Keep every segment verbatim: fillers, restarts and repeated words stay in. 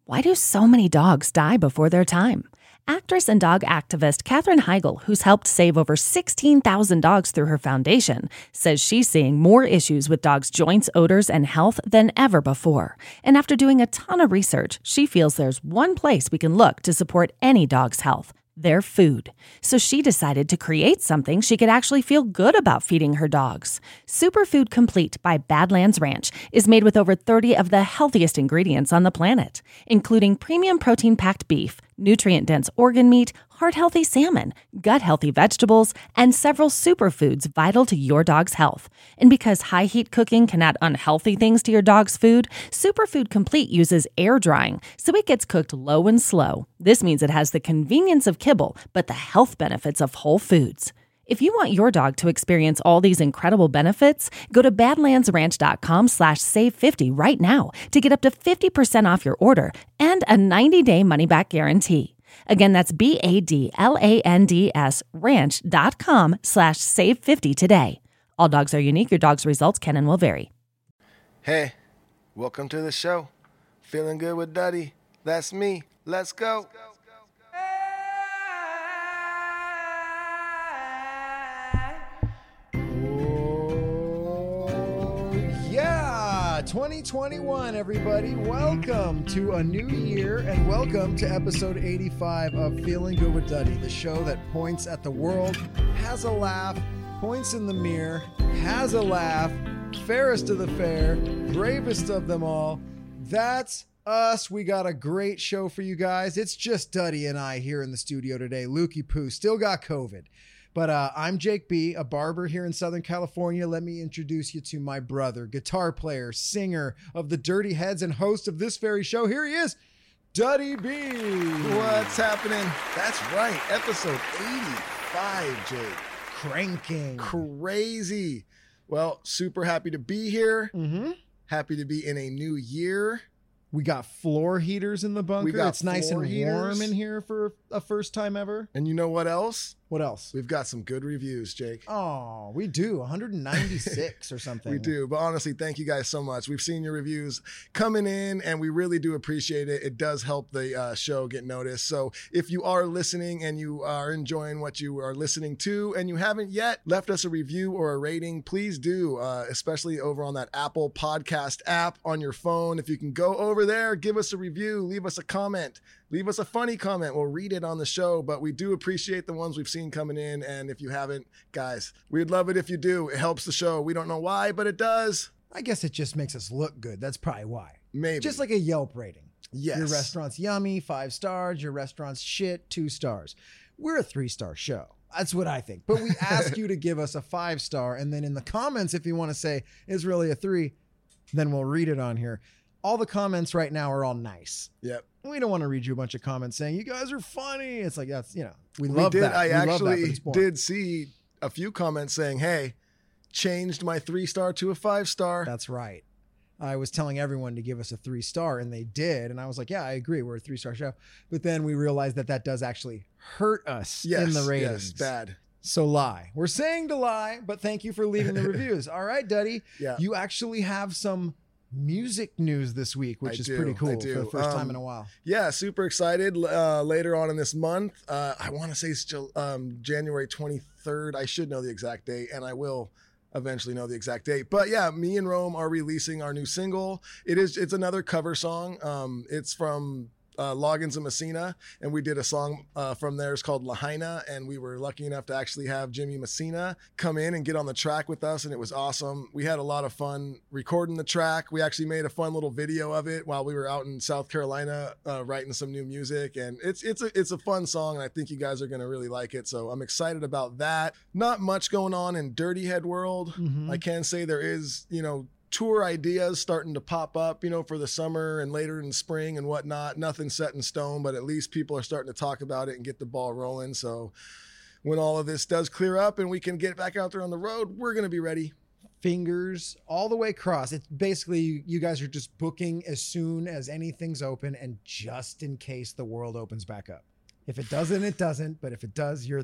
Why do so many dogs die before their time? Actress and dog activist Katherine Heigl, who's helped save over sixteen thousand dogs through her foundation, says she's seeing more issues with dogs' joints, odors, and health than ever before. And after doing a ton of research, she feels there's one place we can look to support any dog's health: their food. So she decided to create something she could actually feel good about feeding her dogs. Superfood Complete by Badlands Ranch is made with over thirty of the healthiest ingredients on the planet, including premium protein-packed beef, nutrient-dense organ meat, heart-healthy salmon, gut-healthy vegetables, and several superfoods vital to your dog's health. And because high-heat cooking can add unhealthy things to your dog's food, Superfood Complete uses air drying, so it gets cooked low and slow. This means it has the convenience of kibble, but the health benefits of whole foods. If you want your dog to experience all these incredible benefits, go to badlandsranch.com slash save 50 right now to get up to fifty percent off your order and a ninety-day money-back guarantee. Again, that's B-A-D-L-A-N-D-S ranch.com slash save 50 today. All dogs are unique. Your dog's results can and will vary. Hey, welcome to the show. Feeling good with Duddy. That's me. Let's go. twenty twenty-one, everybody. Welcome to a new year and welcome to episode eighty-five of Feeling Good with Duddy, the show that points at the world, has a laugh, points in the mirror, has a laugh, fairest of the fair, bravest of them all. That's us. We got a great show for you guys. It's just Duddy and I here in the studio today. Lukey Poo still got COVID. But uh, I'm Jake B., a barber here in Southern California. Let me introduce you to my brother, guitar player, singer of the Dirty Heads, and host of this very show. Here he is, Duddy B. What's happening? That's right, episode eighty-five, Jake. Cranking. Crazy. Well, super happy to be here. Mm-hmm. Happy to be in a new year. We got floor heaters in the bunker. We got it's nice and heaters. warm in here for a first time ever. And you know what else? What else? We've got some good reviews, Jake. Oh, we do. one hundred ninety-six or something. We do. But honestly, thank you guys so much. We've seen your reviews coming in, and we really do appreciate it. It does help the uh, show get noticed. So if you are listening and you are enjoying what you are listening to and you haven't yet left us a review or a rating, please do, uh, especially over on that Apple Podcast app on your phone. If you can go over there, give us a review, leave us a comment. Leave us a funny comment. We'll read it on the show, but we do appreciate the ones we've seen coming in. And if you haven't, guys, we'd love it if you do. It helps the show. We don't know why, but it does. I guess it just makes us look good. That's probably why. Maybe. Just like a Yelp rating. Yes. Your restaurant's yummy, five stars. Your restaurant's shit, two stars. We're a three-star show. That's what I think. But we ask you to give us a five-star. And then in the comments, if you want to say it's really a three, then we'll read it on here. All the comments right now are all nice. Yep. We don't want to read you a bunch of comments saying, you guys are funny. It's like, that's, you know, we We love did. that. I We love that, actually but it's boring. did see a few comments saying, hey, changed my three star to a five star. That's right. I was telling everyone to give us a three star and they did. And I was like, yeah, I agree. We're a three star show. But then we realized that that does actually hurt us Yes, in the yes, ratings. bad. So lie. We're saying to lie, but thank you for leaving the reviews. All right, Duddy. Yeah. You actually have some music news this week, which I is do, pretty I cool do. for the first Um, time in a while. Yeah, super excited. Uh, later on in this month, uh, I want to say still um, January twenty-third. I should know the exact date, and I will eventually know the exact date. But yeah, me and Rome are releasing our new single. It is. It's another cover song. Um, it's from uh, Loggins and Messina, and we did a song uh, from theirs called Lahaina, and we were lucky enough to actually have Jimmy Messina come in and get on the track with us, and it was awesome. We had a lot of fun recording the track. We actually made a fun little video of it while we were out in South Carolina uh, writing some new music, and it's it's a it's a fun song, and I think you guys are gonna really like it. So I'm excited about that. Not much going on in Dirty Head world. Mhm. I can say there is, you know, tour ideas starting to pop up, you know, for the summer and later in the spring and whatnot. Nothing set in stone, but at least people are starting to talk about it and get the ball rolling. So when all of this does clear up and we can get back out there on the road, we're going to be ready. Fingers all the way crossed. It's basically you guys are just booking as soon as anything's open and just in case the world opens back up. If it doesn't, it doesn't. But if it does, you're there.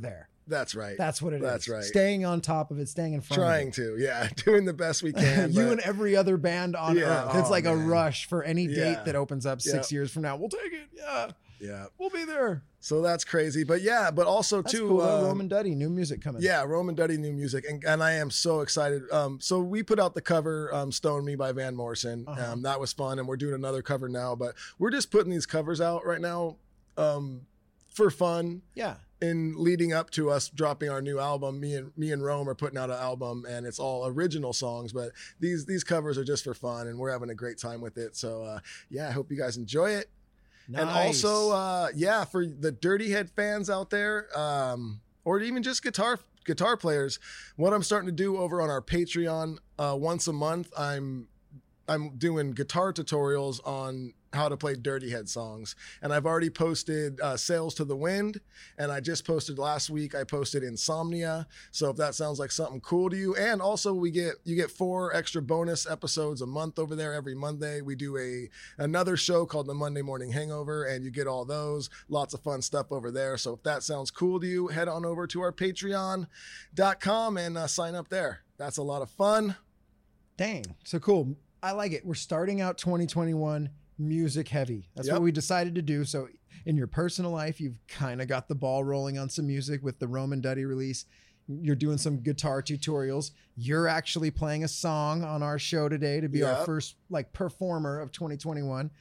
That's right. That's what it That's is. right. Staying on top of it, staying in front Trying of to, yeah. Doing the best we it. can. You but- and every other band on Yeah, earth. It's oh, like a man. rush for any date Yeah. that opens up six Yeah. years from now. We'll take it. Yeah. Yeah. We'll be there. So that's crazy. But yeah, but also That's too. cool. though. um, Roman Duddy, new music coming. Yeah, Roman Duddy, new music, and and I am so excited. Um, so we put out the cover, um, "Stone Me" by Van Morrison. Uh-huh. Um, that was fun, and we're doing another cover now. But we're just putting these covers out right now, um, for fun. Yeah. In leading up to us dropping our new album, me and me and Rome are putting out an album, and it's all original songs. But these these covers are just for fun, and we're having a great time with it. So uh, yeah, I hope you guys enjoy it. Nice. And also, uh, yeah, for the Dirty Head fans out there, um, or even just guitar guitar players, what I'm starting to do over on our Patreon, uh, once a month, I'm I'm doing guitar tutorials on how to play Dirty Head songs. And I've already posted uh, Sails to the Wind, and I just posted last week, I posted Insomnia. So if that sounds like something cool to you, and also we get, you get four extra bonus episodes a month over there. Every Monday we do a, another show called the Monday Morning Hangover, and you get all those, lots of fun stuff over there. So if that sounds cool to you, head on over to our patreon dot com and uh, sign up there. That's a lot of fun. Dang. So cool. I like it. We're starting out twenty twenty-one music heavy. That's Yep. what we decided to do. So in your personal life, you've kind of got the ball rolling on some music with the Roman Duddy release. You're doing some guitar tutorials. You're actually playing a song on our show today to be our Yep. first like performer of twenty twenty-one.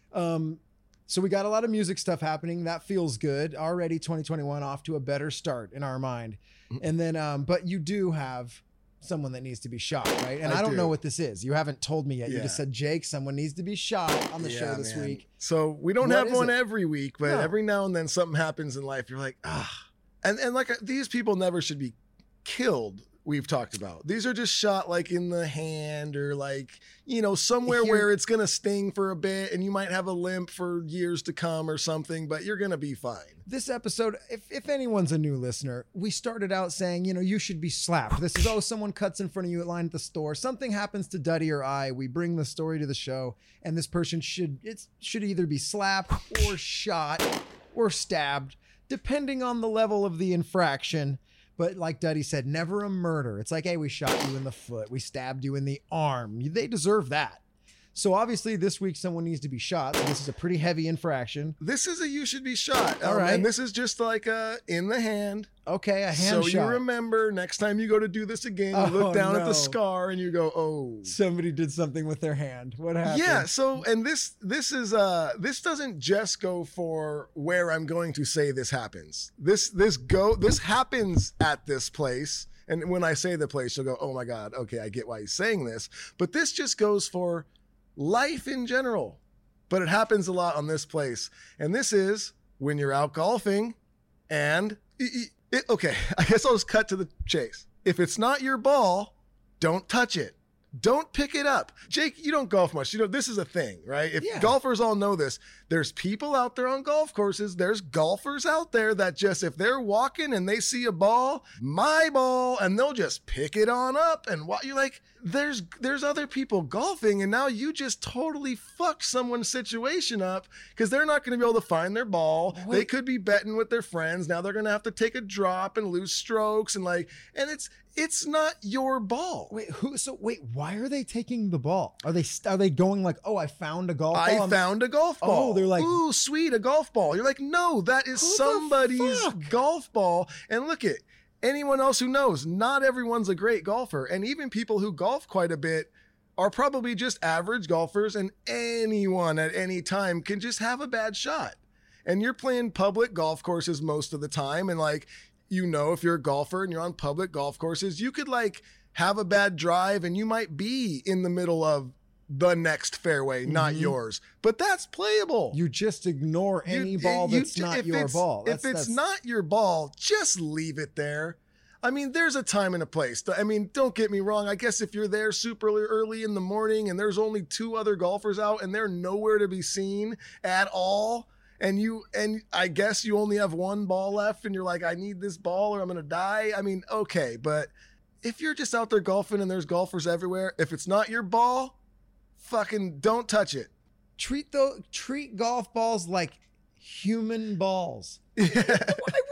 Um, so we got a lot of music stuff happening. That feels good. Already twenty twenty-one off to a better start in our mind. And then, um, but you do have someone that needs to be shot, right? And I, I don't do. know what this is. You haven't told me yet. You Yeah. just said, Jake, someone needs to be shot on the show Yeah, this man. week. So we don't What have is one it? every week, but No. every now and then something happens in life. You're like, ah, and and like these people never should be killed. We've talked about these are just shot like in the hand or like, you know, somewhere Here- where it's gonna sting for a bit, and you might have a limp for years to come or something, but you're gonna be fine. This episode, if, if anyone's a new listener, we started out saying, you know, you should be slapped. This is, oh, someone cuts in front of you at line at the store. Something happens to Duddy or I. We bring the story to the show, and this person should, it should either be slapped or shot or stabbed, depending on the level of the infraction. But like Duddy said, never a murder. It's like, hey, we shot you in the foot. We stabbed you in the arm. They deserve that. So obviously this week someone needs to be shot. So this is a pretty heavy infraction. This is a you should be shot. All Um, right. And this is just like a in the hand. Okay, a hand so shot. you remember next time you go to do this again, you Oh, look down at no. the scar and you go, oh. Somebody did something with their hand. What happened? Yeah, so and this this is uh this doesn't just go for where I'm going to say this happens. This this go this happens at this place. And when I say the place, you'll go, "Oh my god, okay, I get why he's saying this." But this just goes for life in general. But it happens a lot on this place. And this is when you're out golfing and it, it, okay, I guess I'll just cut to the chase. If it's not your ball, don't touch it. Don't pick it up. Jake, you don't golf much. You know, this is a thing, right? If Yeah. golfers all know this, there's people out there on golf courses, there's golfers out there that just, if they're walking and they see a ball, my ball, and they'll just pick it on up. And what you're like, there's there's other people golfing, and now you just totally fucked someone's situation up because they're not going to be able to find their ball. They Wait. could be betting with their friends. Now they're going to have to take a drop and lose strokes, and like, and it's it's not your ball. Wait, who? So wait, why are they taking the ball? Are they are they going like, oh, I found a golf ball? I I'm- found a golf ball. Oh, they're like- ooh, sweet, a golf ball. You're like, no, that is Who the somebody's fuck? golf ball. And look at anyone else who knows, not everyone's a great golfer. And even people who golf quite a bit are probably just average golfers, and anyone at any time can just have a bad shot. And you're playing public golf courses most of the time. And like, you know, if you're a golfer and you're on public golf courses, you could like have a bad drive and you might be in the middle of the next fairway, not Mhm. yours. But that's playable. You just ignore You- any ball you- that's not if your it's- ball. If That's- it's that's- not your ball, just leave it there. I mean, there's a time and a place. I mean, don't get me wrong. I guess if you're there super early in the morning and there's only two other golfers out and they're nowhere to be seen at all, and you and I guess you only have one ball left and you're like, I need this ball or I'm gonna die. I mean, okay, but if you're just out there golfing and there's golfers everywhere, if it's not your ball, fucking don't touch it. treat though treat golf balls like human balls. Yeah. Why would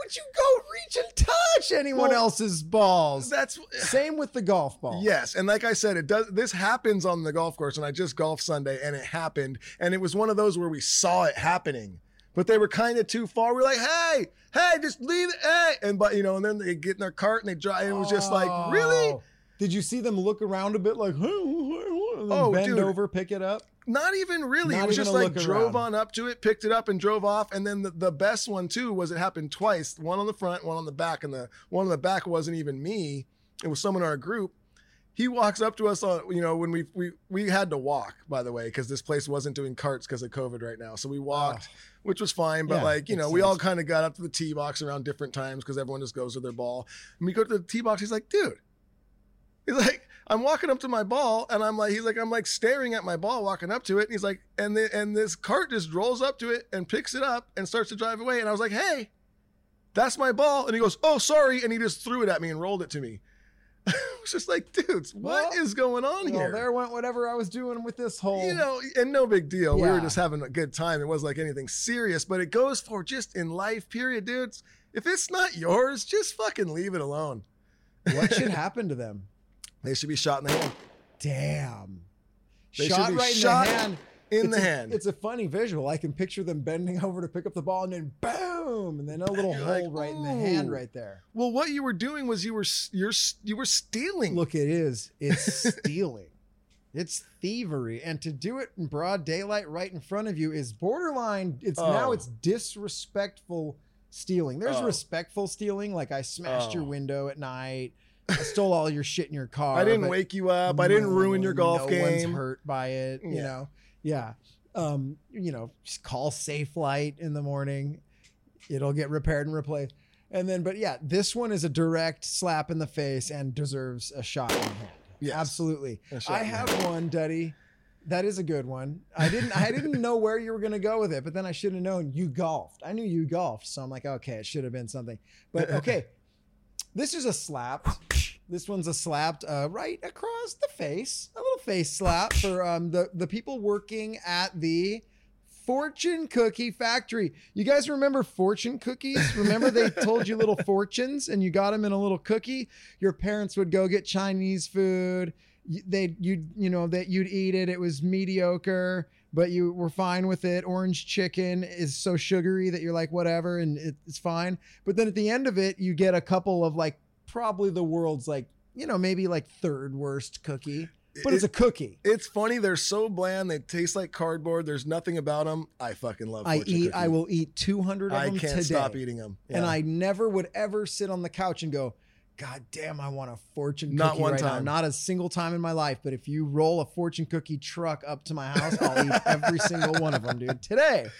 would you go reach and touch anyone Well, else's balls? That's Same with the golf ball. Yes, and like I said, it does. This happens on the golf course, and I just golfed Sunday, and it happened, and it was one of those where we saw it happening, but they were kind of too far. We're like, hey, hey, just leave it, hey, and but you know, and then they get in their cart and they drive, and it was just like, really? Did you see them look around a bit like, and then Oh, bend dude. over, pick it up? Not even really. Not it was even just a like look drove around. on up to it, picked it up, and drove off. And then the, the best one too was it happened twice. One on the front, one on the back, and the one on the back wasn't even me. It was someone in our group. He walks up to us on, you know, when we we we had to walk, by the way, because this place wasn't doing carts because of COVID right now. So we walked, which was fine. But Yeah, like, you know, makes we all sense. kind of got up to the tee box around different times because everyone just goes to their ball. And we go to the tee box. He's like, dude, he's like, I'm walking up to my ball, and I'm like, he's like, I'm like staring at my ball, walking up to it. And he's like, and the, and this cart just rolls up to it and picks it up and starts to drive away. And I was like, hey, that's my ball. And he goes, oh, sorry. And he just threw it at me and rolled it to me. I was just like, dudes, what Well, is going on Well, here? there went whatever I was doing with this whole. You know, and no big deal. We were Yeah. just having a good time. It wasn't like anything serious, but it goes for just in life, period, dudes. If it's not yours, just fucking leave it alone. What should happen to them? They should be shot in the hand. Damn. They Shot should be right shot in the hand. in It's the a- hand. It's a funny visual. I can picture them bending over to pick up the ball and then boom, and then a little You're hole like, right in the hand "Ooh." right there. Well, what you were doing was you were you're you were stealing. Look, it is. It's stealing. It's thievery, and to do it in broad daylight right in front of you is borderline. It's now Oh. it's disrespectful stealing. There's Oh. respectful stealing, like I smashed your Oh. window at night. I stole all your shit in your car. I didn't but wake you up. I didn't ruin your no golf one's game. hurt by it. You Yeah. know, yeah. Um, you know, just call Safe Light in the morning. It'll get repaired and replaced. And then, but yeah, this one is a direct slap in the face and deserves a shot in the hand. Yes. Absolutely. A shot I in the have hand. one, Duddy. That is a good one. I didn't I didn't know where you were gonna go with it, but then I should have known you golfed. I knew you golfed, so I'm like, okay, it should have been something. But okay, this is a slap. This one's a slapped uh, right across the face, a little face slap for um, the the people working at the Fortune Cookie Factory. You guys remember fortune cookies? Remember they told you little fortunes and you got them in a little cookie? Your parents would go get Chinese food. They you you know that you'd eat it. It was mediocre, but you were fine with it. Orange chicken is so sugary that you're like whatever, and it, it's fine. But then at the end of it, you get a couple of like probably the world's like you know maybe like third worst cookie, but it's a cookie. It's funny. They're so bland. They taste like cardboard. There's nothing about them. I fucking love. I Fortune eat. cookie. I will eat two hundred of I them can't today. stop eating them. And I never would ever sit on the couch and go, God damn, I want a fortune cookie Not one right time. now. Not a single time in my life. But if you roll a fortune cookie truck up to my house, I'll eat every single one of them, dude, today.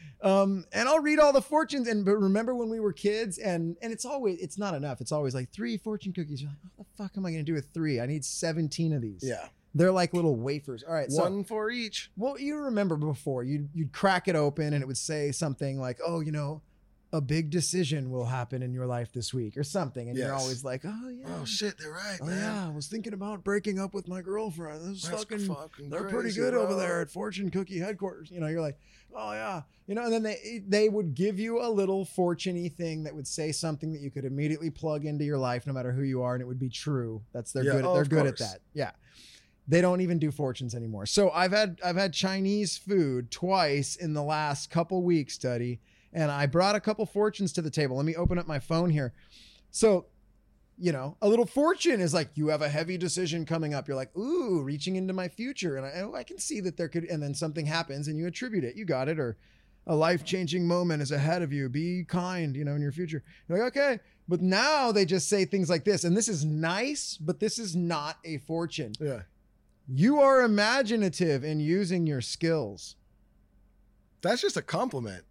Um, and I'll read all the fortunes. And but remember when we were kids, and and it's always it's not enough. It's always like three fortune cookies. You're like, what the fuck am I gonna do with three? I need seventeen of these. Yeah. They're like little wafers. All right, so One for each. well, you remember before you'd you'd crack it open and it would say something like, "Oh, you know, a big decision will happen in your life this week," or something, and you're Yes. always like, "Oh yeah, Oh shit, they're right, oh man. yeah, I was thinking about breaking up with my girlfriend. This is That's fucking, fucking they're crazy, pretty good bro. over there at Fortune Cookie headquarters." You know, you're like, "Oh yeah," you know, and then they they would give you a little fortune-y thing that would say something that you could immediately plug into your life, no matter who you are, and it would be true. That's they're Yeah, good. oh, they're of good at course. that. Yeah. They don't even do fortunes anymore. So I've had I've had Chinese food twice in the last couple weeks, Duddy, and I brought a couple fortunes to the table. Let me open up my phone here. So, you know, a little fortune is like you have a heavy decision coming up. You're like, ooh, reaching into my future, and I, I can see that there could, and then something happens, and you attribute it. You got it, or a life-changing moment is ahead of you. Be kind, you know, in your future. You're like, okay. But now they just say things like this, and this is nice, but this is not a fortune. Yeah. You are imaginative in using your skills. That's just a compliment.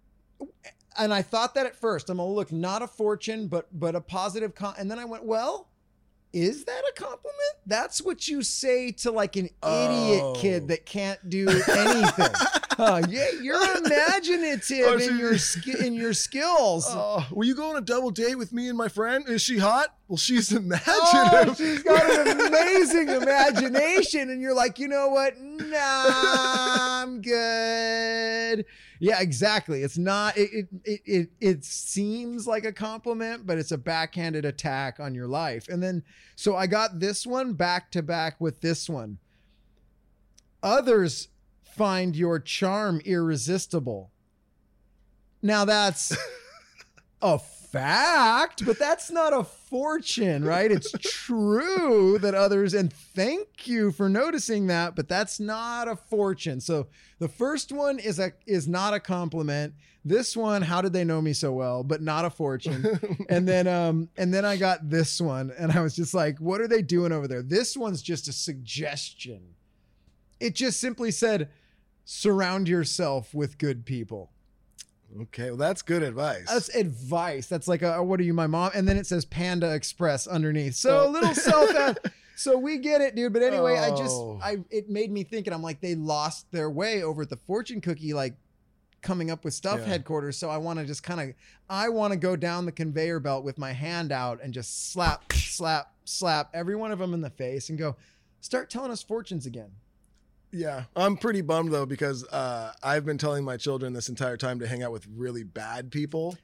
And I thought that at first. I'm gonna look, not a fortune, but but a positive con. And then I went, well, is that a compliment? That's what you say to like an idiot Oh. kid that can't do anything. Uh, yeah, you're imaginative Oh, in so- your sk- in your skills. Oh, will you go on a double date with me and my friend? Is she hot? Well, she's imaginative. Oh, she's got an amazing imagination, and you're like, you know what? Nah, I'm good. Yeah, exactly. It's not, it, it, it, it, it seems like a compliment, but it's a backhanded attack on your life. And then, so I got this one back to back with this one. Others find your charm irresistible. Now that's a fact, but that's not a fortune, right? It's true that others, and thank you for noticing that, but that's not a fortune. So the first one is a is not a compliment. This one, how did they know me so well, but not a fortune. And then um and then I got this one, and I was just like, what are they doing over there? This one's just a suggestion. It just simply said, surround yourself with good people. Okay, well, that's good advice. That's advice. That's like, a, what are you, my mom? And then it says Panda Express underneath. So a little self. So we get it, dude. But anyway, oh. I just, I it made me think, and I'm like, they lost their way over at the fortune cookie, like coming up with stuff yeah. headquarters. So I want to just kind of, I want to go down the conveyor belt with my hand out and just slap, slap, slap every one of them in the face and go, start telling us fortunes again. Yeah, I'm pretty bummed though, because uh, I've been telling my children this entire time to hang out with really bad people.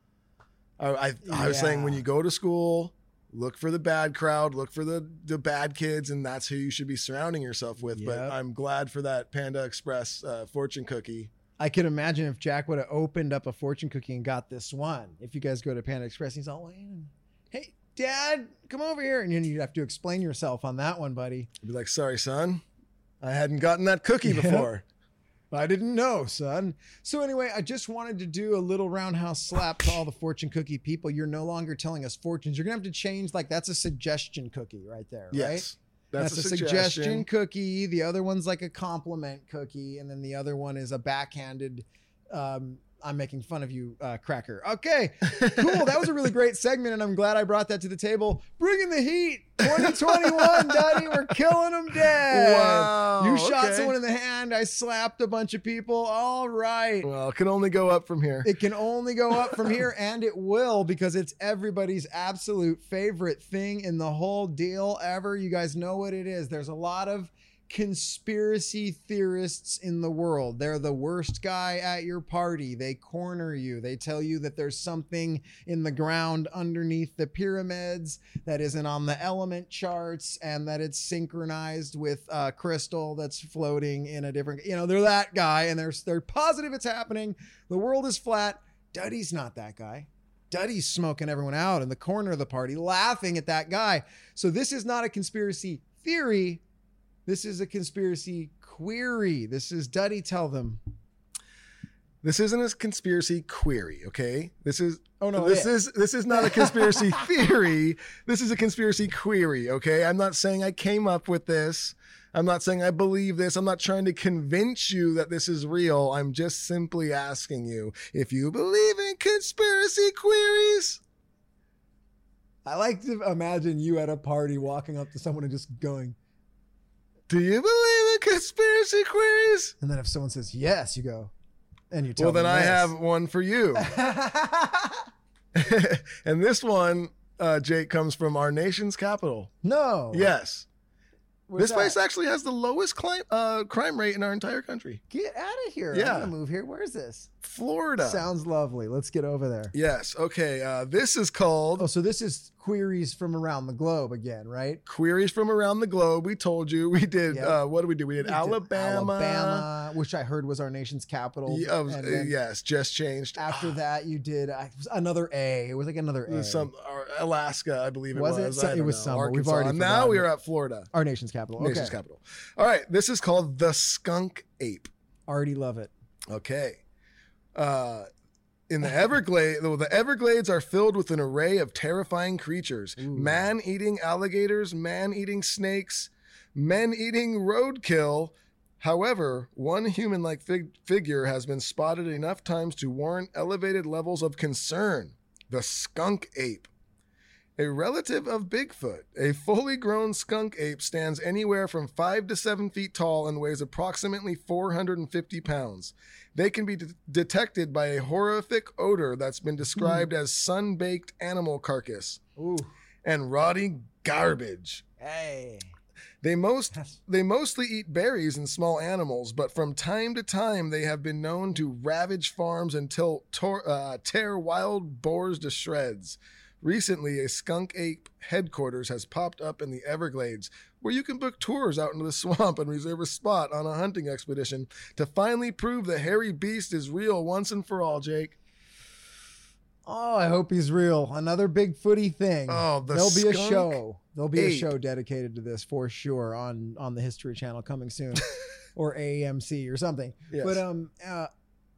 I, I, yeah. I was saying, when you go to school, look for the bad crowd, look for the, the bad kids, and that's who you should be surrounding yourself with. Yep. But I'm glad for that Panda Express uh, fortune cookie. I could imagine if Jack would have opened up a fortune cookie and got this one. If you guys go to Panda Express, he's all, hey, Dad, come over here. And you'd have to explain yourself on that one, buddy. I'd be like, sorry, son. I hadn't gotten that cookie before. Yeah. I didn't know, son. So anyway, I just wanted to do a little roundhouse slap to all the fortune cookie people. You're no longer telling us fortunes. You're going to have to change. Like, that's a suggestion cookie right there, yes, right? That's, that's a, a suggestion. suggestion cookie. The other one's like a compliment cookie. And then the other one is a backhanded, um, I'm making fun of you, uh, cracker. Okay, cool. That was a really great segment, and I'm glad I brought that to the table. Bringing the heat, twenty twenty-one, Daddy. We're killing them dead. Wow. You shot okay. someone in the hand. I slapped a bunch of people. All right. Well, it can only go up from here. It can only go up from here, and it will, because it's everybody's absolute favorite thing in the whole deal ever. You guys know what it is. There's a lot of conspiracy theorists in the world. They're the worst guy at your party. They corner you. They tell you that there's something in the ground underneath the pyramids that isn't on the element charts, and that it's synchronized with uh crystal that's floating in a different, you know, they're that guy, and they're they're positive it's happening. The world is flat. Duddy's not that guy. Duddy's smoking everyone out in the corner of the party, laughing at that guy. So this is not a conspiracy theory. This is a conspiracy query. This is Duddy, tell them. This isn't a conspiracy query, okay? This is oh no, this it. is this is not a conspiracy theory. This is a conspiracy query, okay? I'm not saying I came up with this. I'm not saying I believe this. I'm not trying to convince you that this is real. I'm just simply asking you if you believe in conspiracy queries. I like to imagine you at a party walking up to someone and just going, do you believe in conspiracy queries? And then if someone says yes, you go, and you tell well, them then I yes. have one for you. And this one, uh, Jake, comes from our nation's capital. No. Yes. Where's this that? place actually has the lowest cli- uh, crime rate in our entire country. Get out of here. Yeah. I'm going to move here. Where is this? Florida. Sounds lovely. Let's get over there. Yes. Okay. Uh, this is called... Oh, so this is queries from around the globe again, right? Queries from around the globe. We told you. We did... Yep. Uh, what did we do? We did We Alabama. Did Alabama, which I heard was our nation's capital. Yeah, was, And then yes, just changed. after that, you did uh, another A. It was like another A. Some or Alaska, I believe it Was was. it? So- I it don't was know. somewhere. We've Arkansas. already And now forgotten we it. are at Florida. Our nation's capital. Okay. Nation's capital. All right. This is called the skunk ape. Already love it. Okay. Uh, in the Everglades, the Everglades are filled with an array of terrifying creatures. Ooh. Man-eating alligators, man-eating snakes, men-eating roadkill. However, one human-like fig- figure has been spotted enough times to warrant elevated levels of concern. The skunk ape. A relative of Bigfoot, a fully grown skunk ape stands anywhere from five to seven feet tall and weighs approximately four hundred fifty pounds. They can be de- detected by a horrific odor that's been described mm. as sun-baked animal carcass Ooh. and rotting garbage. Hey. They most That's- they mostly eat berries and small animals, but from time to time they have been known to ravage farms until tor- uh, tear wild boars to shreds. Recently, a skunk ape headquarters has popped up in the Everglades, where you can book tours out into the swamp and reserve a spot on a hunting expedition to finally prove the hairy beast is real once and for all, Jake. Oh, I hope he's real. Another big footy thing. Oh, the There'll be a skunk show. There'll be a ape. show dedicated to this for sure on on the History Channel coming soon, or A M C or something. Yes. But um, uh,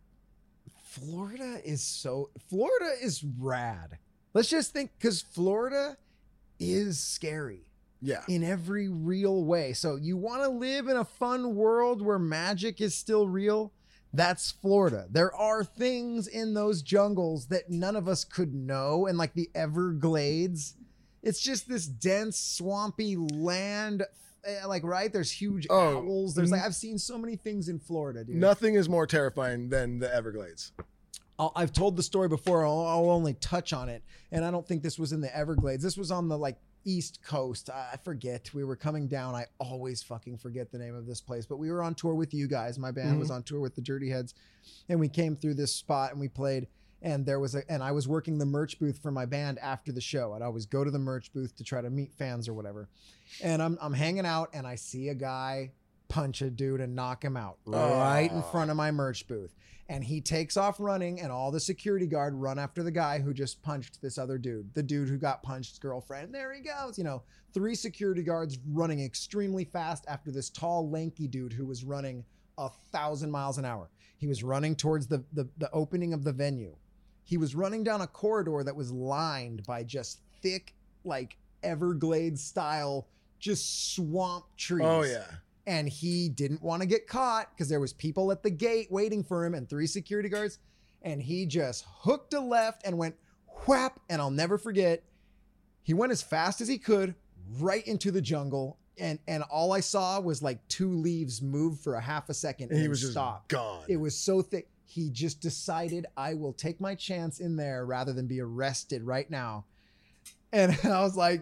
Florida is so Florida is rad. Let's just think, because Florida is scary Yeah. in every real way. So you want to live in a fun world where magic is still real? That's Florida. There are things in those jungles that none of us could know. And like the Everglades, it's just this dense, swampy land. eh, Like, right? There's huge Oh, owls. There's like, I've seen so many things in Florida, dude. Nothing is more terrifying than the Everglades. I'll, I've told the story before. I'll, I'll only touch on it. And I don't think this was in the Everglades. This was on the like East Coast. I, I forget. We were coming down. I always fucking forget the name of this place. But we were on tour with you guys. My band Mm-hmm. was on tour with the Dirty Heads. And we came through this spot and we played. And there was a, and I was working the merch booth for my band after the show. I'd always go to the merch booth to try to meet fans or whatever. And I'm, I'm hanging out and I see a guy punch a dude and knock him out right in front of my merch booth. And he takes off running, and all the security guard run after the guy who just punched this other dude, the dude who got punched's girlfriend. There he goes. You know, three security guards running extremely fast after this tall, lanky dude who was running a thousand miles an hour. He was running towards the, the, the opening of the venue. He was running down a corridor that was lined by just thick, like Everglades style, just swamp trees. Oh, yeah. And he didn't want to get caught because there was people at the gate waiting for him and three security guards. And he just hooked a left and went whap. And I'll never forget, he went as fast as he could right into the jungle. And and all I saw was like two leaves move for a half a second and, And he then was just stop. gone. It was so thick. He just decided, I will take my chance in there rather than be arrested right now. And I was like,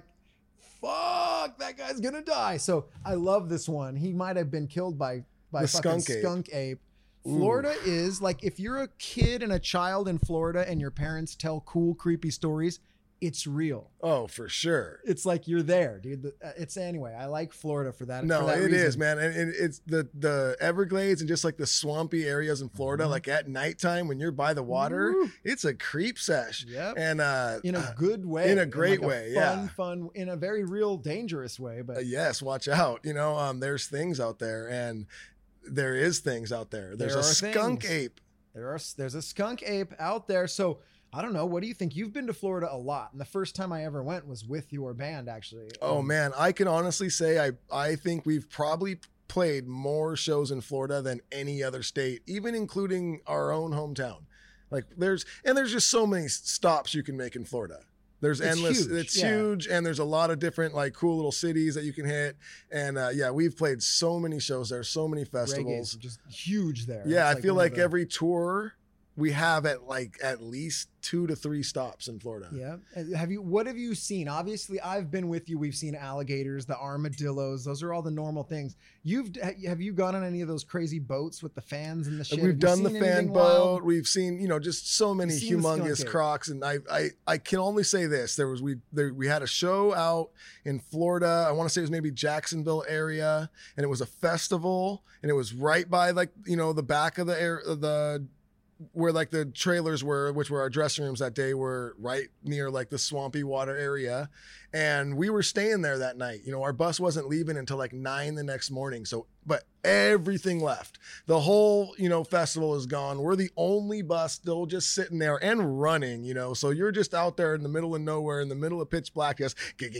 fuck, that guy's gonna die. So I love this one. He might have been killed by by The fucking skunk ape. skunk ape. Florida is like, if you're a kid and a child in Florida and your parents tell cool, creepy stories, it's real. Oh, for sure. It's like you're there, dude. The- uh, It's anyway. I like Florida for that. No, for that it is, reason. man. And it, it's the the Everglades and just like the swampy areas in Florida, Mhm. like at nighttime when you're by the water, Woo. it's a creep sesh. Yep. And uh In a uh, good way. in a great like way, Fun, yeah. fun, in a very real, dangerous way. But uh, yes, watch out. You know, um there's things out there, and there is things out there. There's There a are skunk things. ape. There are there's a skunk ape out there. So I don't know. What do you think? You've been to Florida a lot, and the first time I ever went was with your band, actually. Oh Um, man, I can honestly say I I think we've probably played more shows in Florida than any other state, even including our own hometown. Like there's and there's just so many stops you can make in Florida. There's It's endless. huge, It's yeah. huge, and there's a lot of different like cool little cities that you can hit. And uh, yeah, we've played so many shows there, so many Reggae's festivals. just huge there. Yeah, It's I feel one of like the- every tour we have at like at least two to three stops in Florida. Yeah. And Have you? What have you seen? Obviously, I've been with you. We've seen alligators, the armadillos. Those are all the normal things. You've have you gone on any of those crazy boats with the fans and the shit? Have We've you done the seen fan anything boat. wild? We've seen, you know, just so many You've seen the skunk humongous ape. crocs. And I, I, I can only say this: there was we, there, we had a show out in Florida. I want to say it was maybe Jacksonville area, and it was a festival, and it was right by like you know the back of the air, the where like the trailers were, which were our dressing rooms that day, were right near like the swampy water area. And we were staying there that night. You know, our bus wasn't leaving until like nine the next morning. So, but everything left. The whole, you know, festival is gone. We're the only bus still just sitting there and running, you know. So you're just out there in the middle of nowhere, in the middle of pitch black, just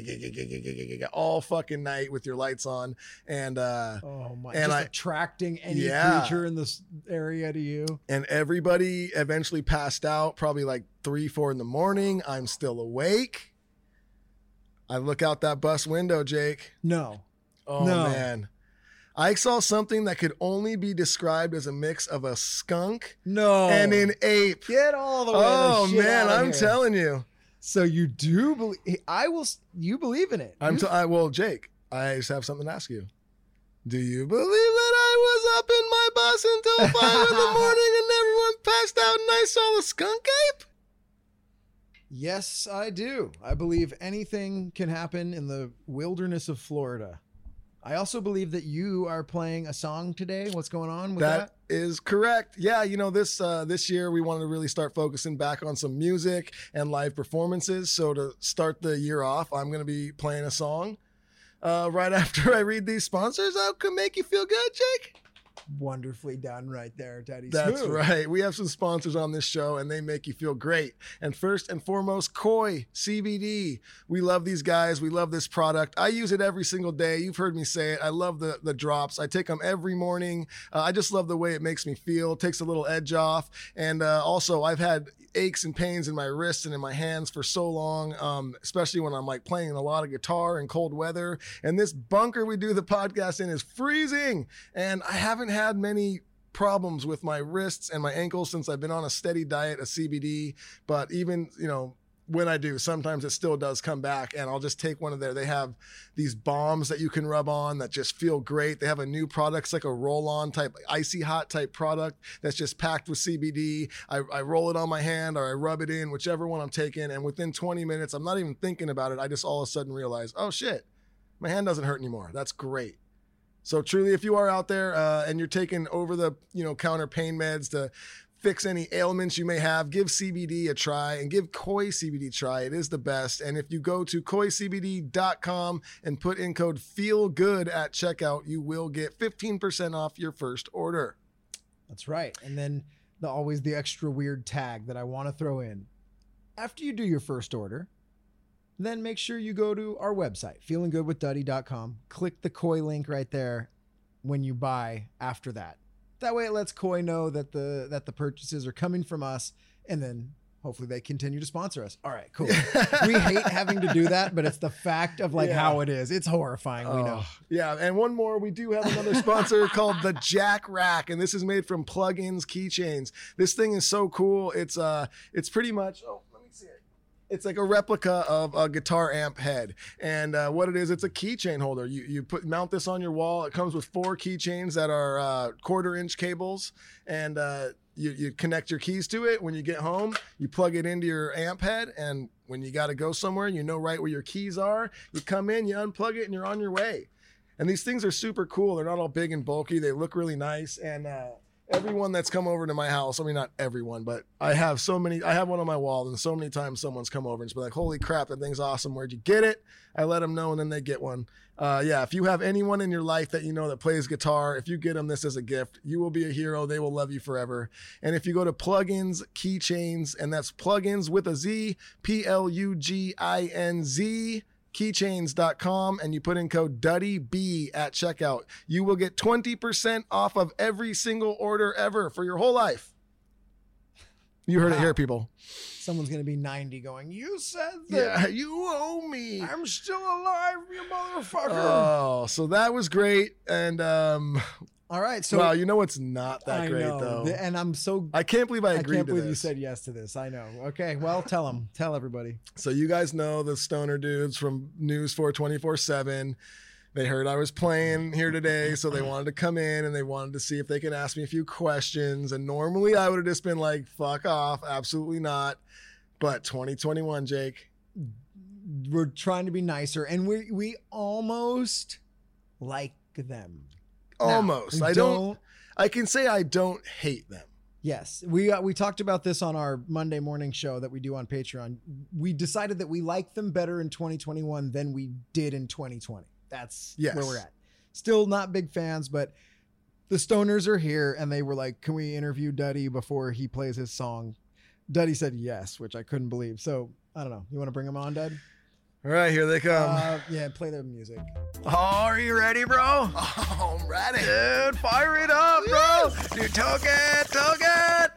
all fucking night with your lights on. And, uh, Oh my! And just I- attracting any Yeah. creature in this area to you. and everybody eventually passed out, probably like three, four in the morning. I'm still awake. I look out that bus window, Jake. No. Oh No. man. I saw something that could only be described as a mix of a skunk No. and an ape. Get all the way. Oh the shit man, outta I'm here. telling you. So you do believe? I will. You believe in it? I'm You- t- I, well, Jake, I just have something to ask you. Do you believe that I was up in my bus until five in the morning and everyone passed out and I saw the skunk ape? Yes, I do. I believe anything can happen in the wilderness of Florida. I also believe that you are playing a song today. What's going on with that? That is correct. Yeah, you know, this uh, this year we wanted to really start focusing back on some music and live performances. So to start the year off, I'm going to be playing a song uh, right after I read these sponsors. How can make you feel good, Jake? Wonderfully done right there, Daddy. That's Smooth. right. We have some sponsors on this show and they make you feel great. And first and foremost, Koi C B D. We love these guys. We love this product. I use it every single day. You've heard me say it. I love the, the drops. I take them every morning. Uh, I just love the way it makes me feel. It takes a little edge off. And uh, also I've had aches and pains in my wrists and in my hands for so long, um, especially when I'm like playing a lot of guitar in cold weather. And this bunker we do the podcast in is freezing. And I haven't had many problems with my wrists and my ankles since I've been on a steady diet of C B D. But even, you know, when I do, sometimes it still does come back, and I'll just take one of their, they have these balms that you can rub on that just feel great. They have a new product. It's like a roll-on type, icy hot type product that's just packed with C B D. I, I roll it on my hand or I rub it in, whichever one I'm taking. And within twenty minutes, I'm not even thinking about it. I just all of a sudden realize, oh shit, my hand doesn't hurt anymore. That's great. So truly, if you are out there uh, and you're taking over the, you know, counter pain meds to fix any ailments you may have, give C B D a try and give Koi C B D a try. It is the best. And if you go to koi c b d dot com and put in code FEELGOOD at checkout, you will get fifteen percent off your first order. That's right. And then the always the extra weird tag that I want to throw in. After you do your first order, then make sure you go to our website, feeling good with duddy dot com. Click the Koi link right there when you buy after that. That way it lets Koi know that the that the purchases are coming from us, and then hopefully they continue to sponsor us. All right, cool. We hate having to do that, but it's the fact of like yeah. how it is. It's horrifying, we know. Oh, yeah, and one more, we do have another sponsor called the Jack Rack, and this is made from plugins, keychains. This thing is so cool. It's uh, it's pretty much. Oh, let me see it. It's like a replica of a guitar amp head. And uh, what it is, it's a keychain holder. You you put mount this on your wall. It comes with four keychains that are uh, quarter inch cables. And uh, you, you connect your keys to it. When you get home, you plug it into your amp head. And when you got to go somewhere, you know right where your keys are. You come in, you unplug it, and you're on your way. And these things are super cool. They're not all big and bulky. They look really nice. And uh, everyone that's come over to my house, I mean, not everyone, but I have so many, I have one on my wall, and so many times someone's come over and just be like, holy crap, that thing's awesome. Where'd you get it? I let them know, and then they get one. Uh, yeah, if you have anyone in your life that you know that plays guitar, if you get them this as a gift, you will be a hero. They will love you forever. And if you go to Plugins Keychains, and that's plugins with a Z, P L U G I N Z, keychains dot com, and you put in code DuddyB at checkout, you will get twenty percent off of every single order ever for your whole life. You heard wow. it here, people. Someone's going to be ninety going, you said that. Yeah, you owe me. I'm still alive, you motherfucker. Oh, so that was great. And, um, all right. So, wow, you know it's not that I great, know. though. And I'm so. I can't believe I agreed I can't to believe this. you said yes to this. I know. Okay. Well, tell them. Tell everybody. So, you guys know the stoner dudes from News four twenty-four seven. They heard I was playing here today, so they wanted to come in and they wanted to see if they could ask me a few questions. And normally I would have just been like, fuck off. Absolutely not. But twenty twenty-one, Jake. We're trying to be nicer, and we we almost like them. Almost. Now, I don't, don't. I can say I don't hate them. Yes, we uh, we talked about this on our Monday morning show that we do on Patreon. We decided that we like them better in twenty twenty-one than we did in twenty twenty. That's yes. where we're at. Still not big fans, but the stoners are here, and they were like, "Can we interview Duddy before he plays his song?" Duddy said yes, which I couldn't believe. So I don't know. You want to bring him on, Dud? All right, here they come. Uh, yeah, play the music. Oh, are you ready, bro? Oh, I'm ready. Dude, fire it up, bro. Yes. Dude, took it, took it.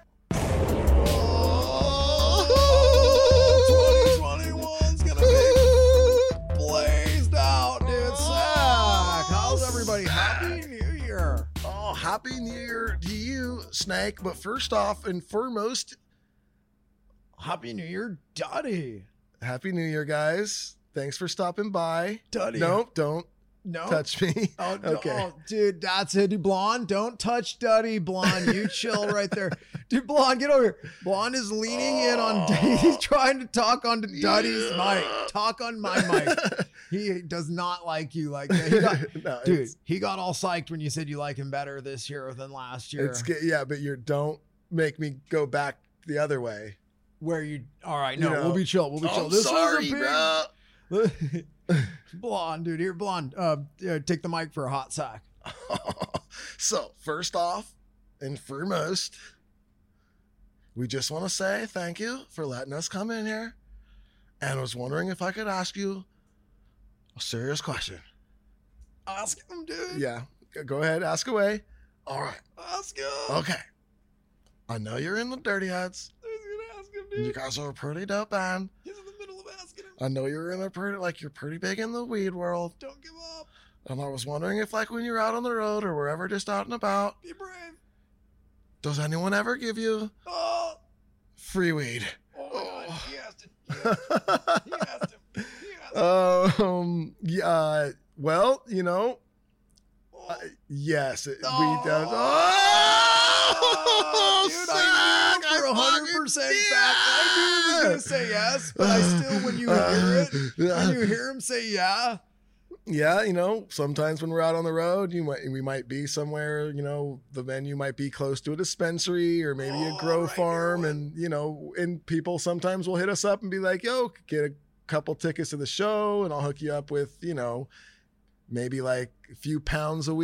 Oh, twenty twenty-one's gonna be blazed out, dude. Sack. How's everybody? Happy New Year. Oh, Happy New Year to you, Snake. But first off and foremost, Happy New Year, Duddy. Happy New Year, guys. Thanks for stopping by. Duddy. No, don't. No. touch me. Oh, d- Okay. oh, dude, that's it. Dude, Blonde, don't touch Duddy. Blonde, you chill right there. Dude, Blonde, get over here. Blonde is leaning in on. He's trying to talk on Duddy's mic. Talk on my mic. He does not like you like that. He got, No, dude, it's- he got all psyched when you said you like him better this year than last year. It's ge- yeah, but you don't make me go back the other way. Where you? All right, You no, know. we'll be chill. We'll be chill. I'm This sorry, is a big, bro. Blonde, dude. Here, Blonde. Uh, yeah, take the mic for a hot sack. So, first off and foremost, we just want to say thank you for letting us come in here. And I was wondering if I could ask you a serious question. Ask him, dude. Yeah, go ahead, ask away. All right. Ask him. Okay. I know you're in the Dirty Heads. I was gonna ask him, You dude. guys are a pretty dope band. He's in the middle of asking him. I know you're in a pretty, like, you're pretty big in the weed world. Don't give up. And I was wondering if, like, when you're out on the road or wherever, just out and about, Be brave. does anyone ever give you Oh, free weed? oh my God. He asked it. He asked him. He asked him. He asked him. Um, yeah, uh, well, you know, Oh. uh, yes, it, Oh. we don't. Oh, dude, Zach, I knew for I a hundred percent fucking- fact. I knew he was gonna say yes, but I still, when you hear it, when you hear him say yeah, Yeah, you know, sometimes when we're out on the road, you might we might be somewhere, you know, the venue might be close to a dispensary or maybe a Oh, grow right, farm, yeah. and you know, and people sometimes will hit us up and be like, "Yo, get a couple tickets to the show, and I'll hook you up with, you know, maybe like a few pounds of weed."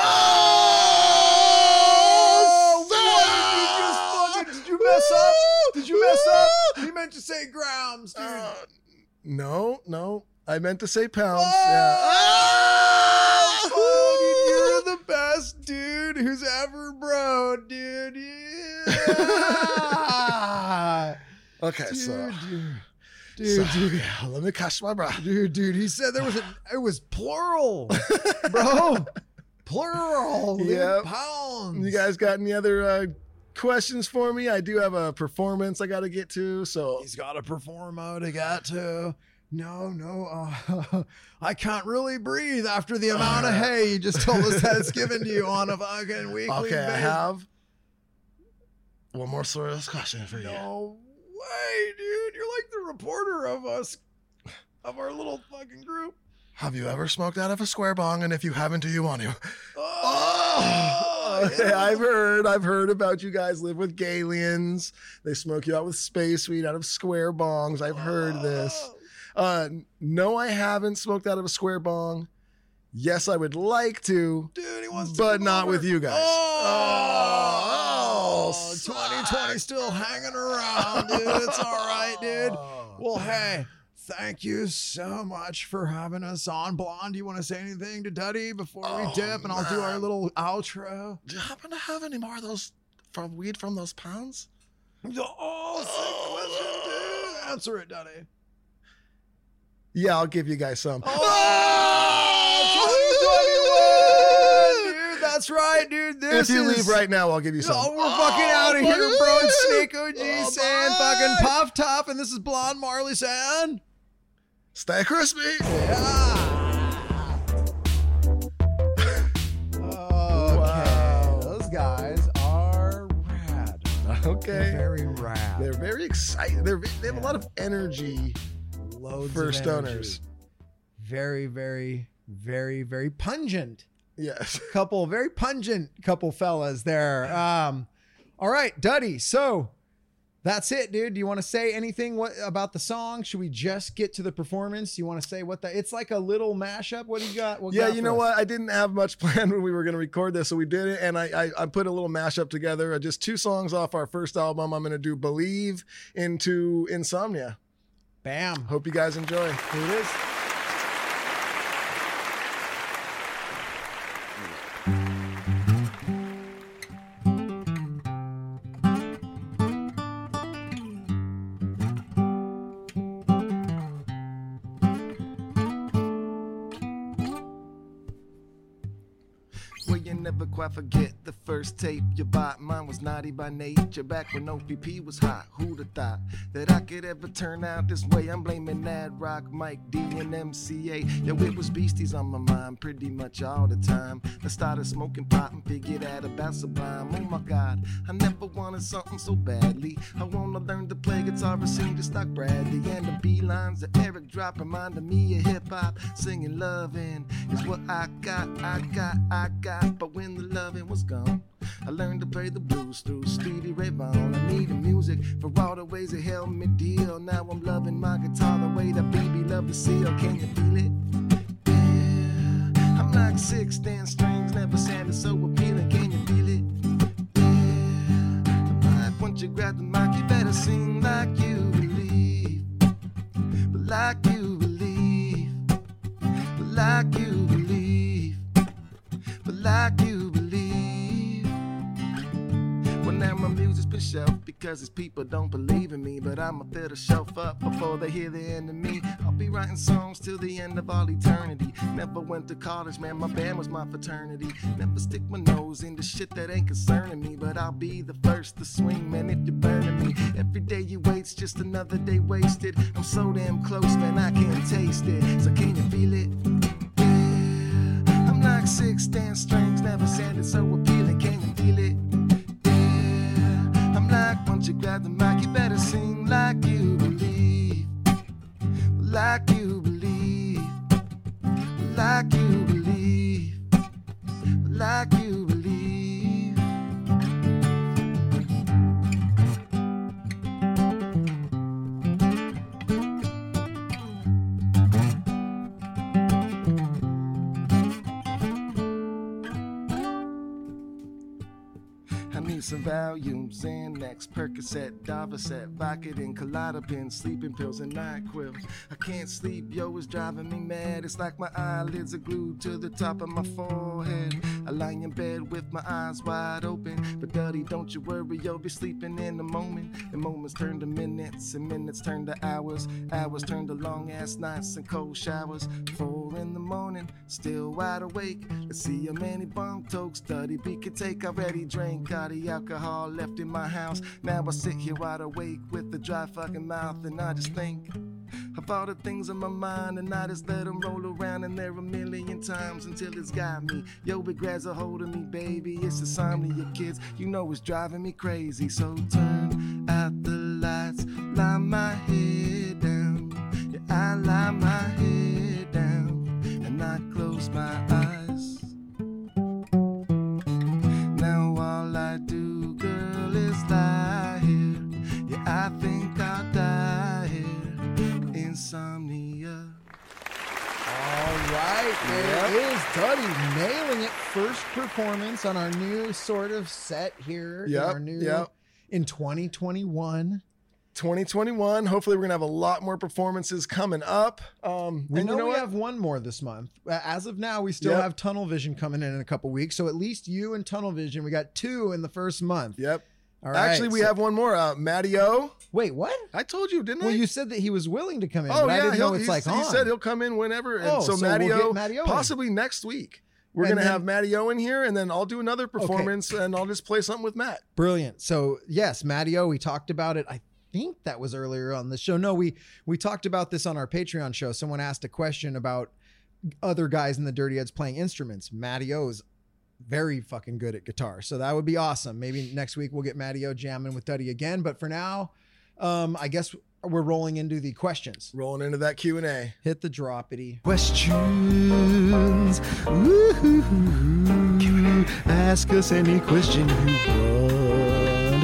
Oh, what? Did you just fucking, did you mess up? Did you mess up? He meant to say grams, dude. Uh, no, no, I meant to say pounds. Oh, Yeah. oh, dude, you're the best dude who's ever broed, dude. Yeah. Okay, Dude, so, dude, so dude, dude, yeah, let me catch my breath. dude, dude. He said there was a, it was plural, bro. Plural. dude, Yep. Pounds. You guys got any other uh, questions for me? I do have a performance I got to get to, so He's got a performo to get to. No, no, uh, I can't really breathe after the amount of hay you just told us that it's given to you on a fucking weekly okay. basis. I have one more serious question for you. No way, dude. You're like the reporter of us, of our little fucking group. Have you ever smoked out of a square bong? And if you haven't, do you want to? Oh, Okay, yeah. I've heard. I've heard about you guys live with Galians. They smoke you out with space weed out of square bongs. I've heard this. Uh, no, I haven't smoked out of a square bong. Yes, I would like to, Dude, he wants to but come not over. with you guys. Oh, Oh, twenty twenty still hanging around, dude. It's all right, dude. Well, hey, thank you so much for having us on. Blonde, do you want to say anything to Duddy before we Oh, dip and I'll do our man. little outro? Do you happen to have any more of those from weed from those pounds? Oh, sick question, dude. Answer it, Duddy. Yeah, I'll give you guys some. Oh, twenty twenty-one, dude. That's right, dude. This If you is... leave right now, I'll give you some. Oh, we're fucking out of here, fuck bro. yeah. It's Snake O G Oh, saying bye. fucking Puff Top, and this is Blonde Marley saying, Stay crispy. yeah. Okay, Wow. those guys are rad. They're Okay. very rad. They're very excited. They're, they have a lot of energy Loads for of stoners. energy. Very, very, very, very pungent. Yes. Couple, very pungent couple fellas there. Um, all right, Duddy. So that's it, dude. Do you want to say anything what about the song? Should we just get to the performance? You want to say what the? It's like a little mashup. What do you got? What Yeah, got you for know us? what? I didn't have much planned when we were going to record this, so we did it, and I, I I put a little mashup together. uh, Just two songs off our first album. I'm going to do "Believe" into "Insomnia." Bam. Hope you guys enjoy. Here it is. Well, you never quite forget the first tape you bought. Mine was naughty by nature, back when O P P was hot. Who'd have thought that I could ever turn out this way? I'm blaming Ad Rock, Mike D, and M C A. Yo, it was beasties on my mind pretty much all the time. I started smoking pot and figured out about Sublime. Oh my God, I never wanted something so badly. I wanna learn to play guitar and sing just like Bradley. And the B lines that Eric dropped reminded me of hip hop. Singing loving is what I got, I got, I got. But when the loving was gone, I learned to play the blues through Stevie Ray Vaughan. I needed music for all the ways it held me deal. Now I'm loving my guitar the way that baby loved the seal. Can you feel it? Yeah. I'm like six thin strings, never sounded so appealing. Can you feel it? Yeah. I'm like once you grab the mic, you better sing like you believe, but like you believe, but like you believe, but like you believe. Well, now my music's been shelved because these people don't believe in me, but I'ma fill the shelf up before they hear the end of me. I'll be writing songs till the end of all eternity. Never went to college, man, my band was my fraternity. Never stick my nose into shit that ain't concerning me, but I'll be the first to swing, man, if you're burning me. Every day you wait's just another day wasted. I'm so damn close, man, I can't taste it. So can you feel it? Yeah, I'm like six damn strings, never sounded so appealing. Can you feel it? Yeah, I'm like once you grab the mic, you better sing like you believe, like you believe, like you believe, like you believe. I need some Valium, Xanax, Percocet, Darvocet, Vicodin, Clozapine, sleeping pills, and NyQuil. I can't sleep, yo, it's driving me mad. It's like my eyelids are glued to the top of my forehead. I lie in bed with my eyes wide open, but Duddy, don't you worry, you'll be sleeping in a moment. And moments turn to minutes, and minutes turn to hours. Hours turn to long-ass nights and cold showers. Four in the morning, still wide awake. Let's see how many bunk tokes Duddy B could take. Already drank all the alcohol left in my house. Now I sit here wide awake with a dry fucking mouth, and I just think of all the things in my mind, and I just let them roll around in there a million times until it's got me. Yo, it grabs a hold of me, baby. It's insomnia, kids. You know it's driving me crazy. So turn out the lights, lie my head down. Yeah, I lie my head down, and I close my eyes. Now all I do, girl, is lie here. Yeah, I think I'll die here. Insomnia. All right, there Yep. is Duddy nailing it. First performance on our new sort of set here. in Yep, our new yep. in twenty twenty-one. twenty twenty-one. Hopefully, we're gonna have a lot more performances coming up. Um, We and know, you know we what? have one more this month. Uh, As of now, we still Yep. have Tunnel Vision coming in in a couple weeks. So at least you and Tunnel Vision, we got two in the first month. Yep. All right. Actually, we so- have one more. Uh, Matty O. Wait, what? I told you, didn't Well, I? you said that he was willing to come in, oh but I yeah, didn't know he'll- it's he's- like he on. said he'll come in whenever. And Oh, so, so Matty we'll O, get Matty O in. possibly next week. We're And gonna then- have Matty O in here, and then I'll do another performance, and I'll just play something with Matt. Brilliant. So yes, Matty O, we talked about it. I think that was earlier on the show. No, we we talked about this on our Patreon show. Someone asked a question about other guys in the Dirty Heads playing instruments. Matty O's very fucking good at guitar. So that would be awesome. Maybe next week we'll get Matty O jamming with Duddy again. But for now, um, I guess we're rolling into the questions. Rolling into that Q and A. Hit the droppity. Questions. Woo-hoo-hoo. Ask us any question you want.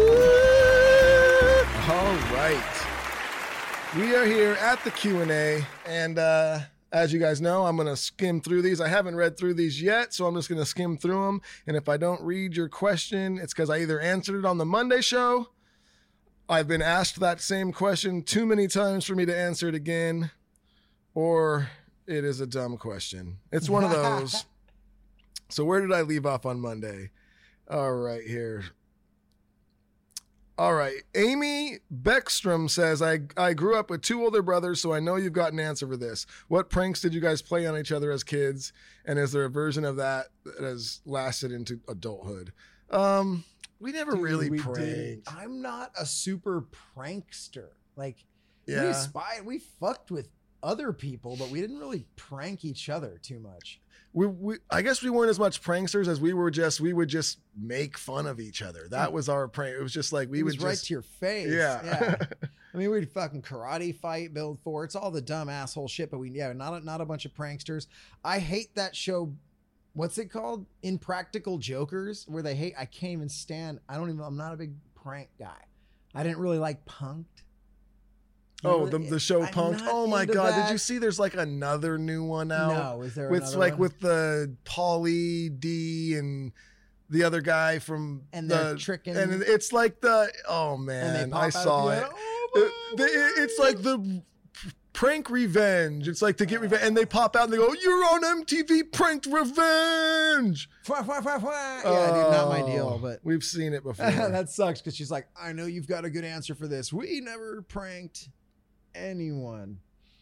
Ooh. All right. We are here at the Q and A, and uh, as you guys know, I'm going to skim through these. I haven't read through these yet, so I'm just going to skim through them. And if I don't read your question, it's because I either answered it on the Monday show, I've been asked that same question too many times for me to answer it again, or it is a dumb question. It's one of those. So where did I leave off on Monday? All right, here. All right. Amy Beckstrom says, I, I grew up with two older brothers, so I know you've got an answer for this. What pranks did you guys play on each other as kids? And is there a version of that that has lasted into adulthood? Um, we never Dude, really we pranked. didn't. I'm not a super prankster. Like, Yeah. we spied, we fucked with other people, but we didn't really prank each other too much. We, we, I guess we weren't as much pranksters as we were just, we would just make fun of each other. That was our prank. It was just like, we It would was right just, to your face. yeah. yeah. I mean, we'd fucking karate fight, build forts, all the dumb asshole shit, but we, yeah, not a, not a bunch of pranksters. I hate that show. What's it called? Impractical Jokers, where they hate, I can't even stand, I don't even, I'm not a big prank guy. I didn't really like Punked. You oh, know, the, the show I'm Punked. not Oh my into God. that. Did you see there's like another new one out? No, is there With another like one? with the Pauly D and the other guy from And the they're tricking- and it's like the oh And they man, pop I out at saw the it. end, "Oh, It- the- it- It's like the prank revenge. It's like to get revenge, and they pop out and they go, "You're on M T V pranked revenge." Fwah, fwah, fwah, fwah. Yeah, dude, not my deal, Oh, but we've seen it before. that sucks because she's like, I know you've got a good answer for this. We never pranked anyone.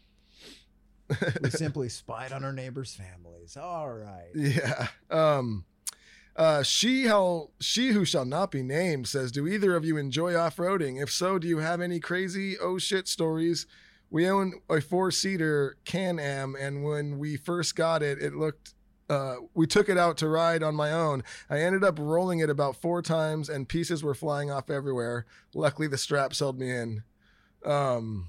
We simply spied on our neighbors' families. All right. Yeah. Um uh she how she who shall not be named says, do either of you enjoy off-roading? If so, do you have any crazy oh shit stories? We own a four-seater Can-Am, and when we first got it, it looked uh we took it out to ride on my own. I ended up rolling it about four times and pieces were flying off everywhere. Luckily the straps held me in. Um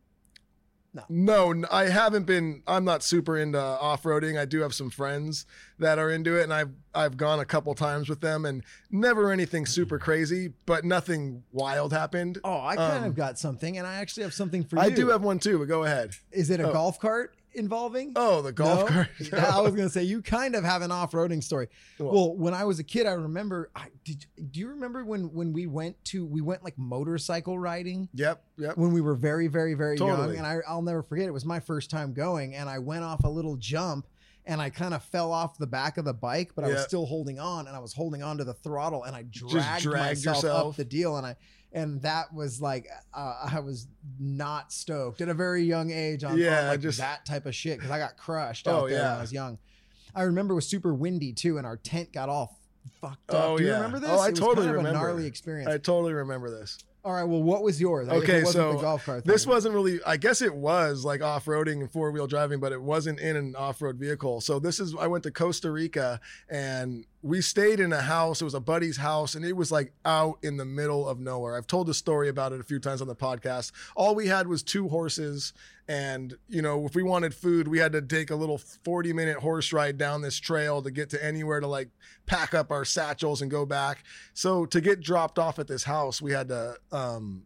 No. No, n- I haven't been. I'm not super into off-roading. I do have some friends that are into it, and I've I've gone a couple times with them, and never anything super crazy, but nothing wild happened. Oh, I kind Um, of got something, and I actually have something for you. I do have one too, but go ahead. Is it a oh. golf cart involving? Oh, the golf No? cart. I was gonna say you kind of have an off-roading story. Well- Well, when I was a kid, I remember. I did. Do you remember when when we went to we went like motorcycle riding? Yep, yep. When we were very, very, very Totally. young, and I, I'll never forget. It was my first time going, and I went off a little jump, and I kind of fell off the back of the bike, but I was Yeah. still holding on, and I was holding on to the throttle, and I dragged, dragged myself yourself? up the deal, and I. And that was like, uh, I was not stoked at a very young age on, Yeah, on like just- that type of shit because I got crushed out Oh, there when yeah. I was young. I remember it was super windy too, and our tent got all fucked up. Oh, Do you yeah. remember this? Oh, I it was totally kind of remember. a gnarly experience. I totally remember this. All right, well, what was yours? If Okay, it wasn't so the golf cart This thing. wasn't really, I guess it was like off-roading and four-wheel driving, but it wasn't in an off-road vehicle. So this is, I went to Costa Rica and we stayed in a house. It was a buddy's house and it was like out in the middle of nowhere. I've told the story about it a few times on the podcast. All we had was two horses, and you know, if we wanted food, we had to take a little forty minute horse ride down this trail to get to anywhere to like pack up our satchels and go back. So to get dropped off at this house, we had to, um,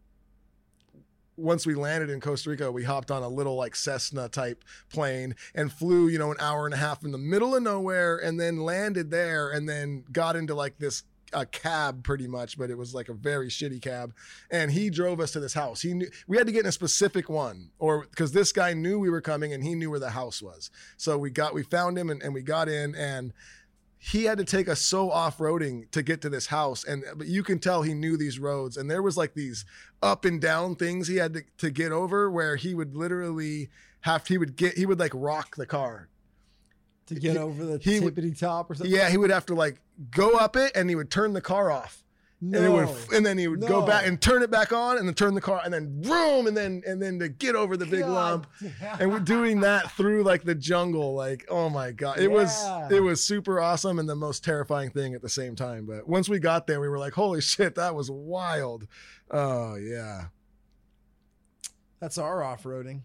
once we landed in Costa Rica, we hopped on a little like Cessna type plane and flew, you know, an hour and a half in the middle of nowhere, and then landed there, and then got into like this a cab pretty much, but it was like a very shitty cab. And he drove us to this house. He knew we had to get in a specific one, or because this guy knew we were coming and he knew where the house was. So we got, we found him and, and we got in, and he had to take us so off-roading to get to this house. And but you can tell he knew these roads. And there was like these up and down things he had to, to get over, where he would literally have, he would get, he would like rock the car. to get he- over the he would- tippity top or something. Yeah, he would have to like go up it, and he would turn the car off. No. And it would, and then he would go No. back and turn it back on, and then turn the car, and then vroom, and then and then to get over the big God. lump, and we're doing that through like the jungle, like oh my god, it was Yeah. it was super awesome and the most terrifying thing at the same time. But once we got there, we were like, holy shit, that was wild. Oh yeah. That's our off-roading.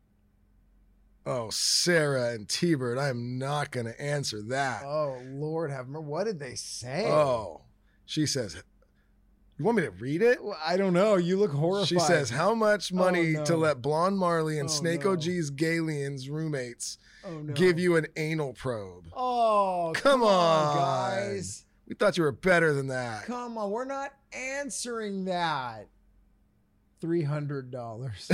Oh, Sarah and T-Bird, I am not gonna answer that. Oh Lord, have mer- what did they say? Oh, she says. You want me to read it? Well, I don't know. You look horrified. She says, how much money Oh, no. to let Blonde Marley and Oh, Snake no. O G's Galians roommates oh, no. give you an anal probe? Oh, Come come, on, on. guys. We thought you were better than that. Come on, we're not answering that. Three hundred dollars.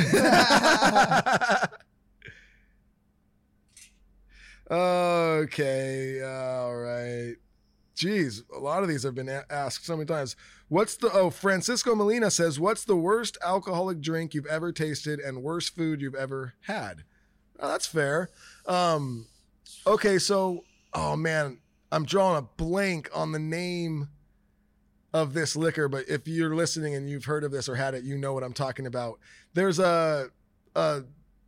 Okay, all right. geez, a lot of these have been a- asked so many times. What's the, oh, Francisco Molina says, what's the worst alcoholic drink you've ever tasted and worst food you've ever had? Oh, that's fair. Um, okay, so, oh man, I'm drawing a blank on the name of this liquor, but if you're listening and you've heard of this or had it, you know what I'm talking about. There's a, a,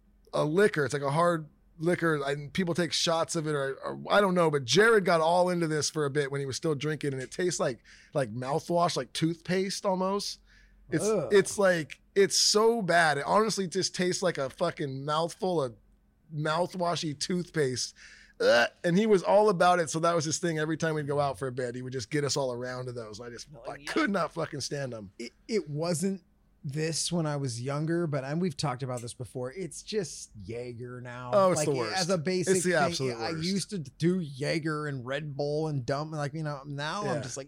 a liquor. It's like a hard liquor, and people take shots of it, or, or I don't know, but Jared got all into this for a bit when he was still drinking, and it tastes like like mouthwash, like toothpaste almost. It's Ugh. it's like it's so bad. It honestly just tastes like a fucking mouthful of mouthwashy toothpaste. Ugh. And he was all about it, so that was his thing. Every time we'd go out for a bit, he would just get us all around to those. And I just I could not fucking stand them. It, it wasn't this when I was younger, but and we've talked about this before. It's just Jaeger now. Oh, it's like, the worst. As a basic It's the thing, absolute I worst. used to do Jaeger and Red Bull and dump, like, you know, now Yeah. I'm just like,